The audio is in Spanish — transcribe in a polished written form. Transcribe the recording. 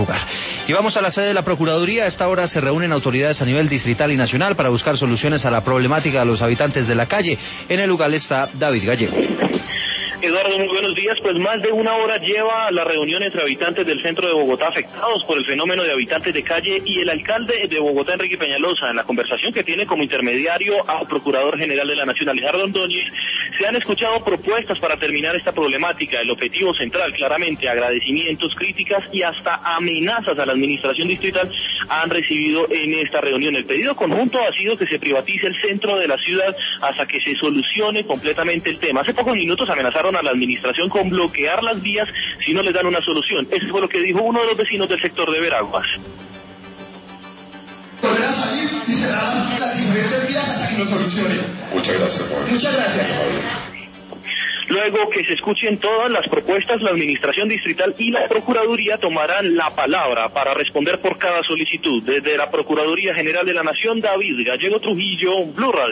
lugar. Y vamos a la sede de la Procuraduría. A esta hora se reúnen autoridades a nivel distrital y nacional para buscar soluciones a la problemática de los habitantes de la calle. En el lugar está David Gallego. Eduardo, muy buenos días. Pues más de una hora lleva la reunión entre habitantes del centro de Bogotá afectados por el fenómeno de habitantes de calle y el alcalde de Bogotá, Enrique Peñalosa. En la conversación que tiene como intermediario al Procurador General de la Nación, Alejandro Ordóñez, se han escuchado propuestas para terminar esta problemática. El objetivo central, claramente, agradecimientos, críticas y hasta amenazas a la administración distrital han recibido en esta reunión. El pedido conjunto ha sido que se privatice el centro de la ciudad hasta que se solucione completamente el tema. Hace pocos minutos amenazaron a la administración con bloquear las vías si no les dan una solución. Eso fue lo que dijo uno de los vecinos del sector de Veraguas. Volver a salir y cerrar las diferentes vías hasta que nos solucione. Muchas gracias, Juan. Muchas gracias. Luego que se escuchen todas las propuestas, la administración distrital y la Procuraduría tomarán la palabra para responder por cada solicitud. Desde la Procuraduría General de la Nación, David Gallego Trujillo, Blue Radio.